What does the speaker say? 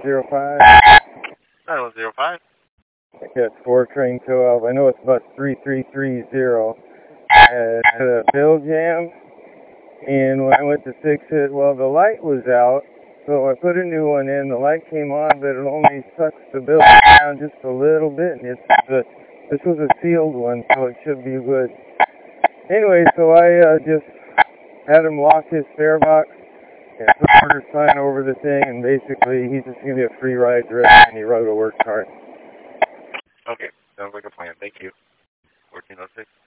9105. 9105. Yeah, it's 4 train 12. I know it's bus 3330. I had a bill jam, and when I went to fix it, well, the light was out, so I put a new one in. The light came on, but it only sucks the bill down just a little bit. And this was a sealed one, so it should be good. Anyway, so I just had him lock his fare box and put an order sign over the thing, and basically he's just going to be a free ride the rest of the road to work hard. Okay, sounds like a plan. Thank you. 1406.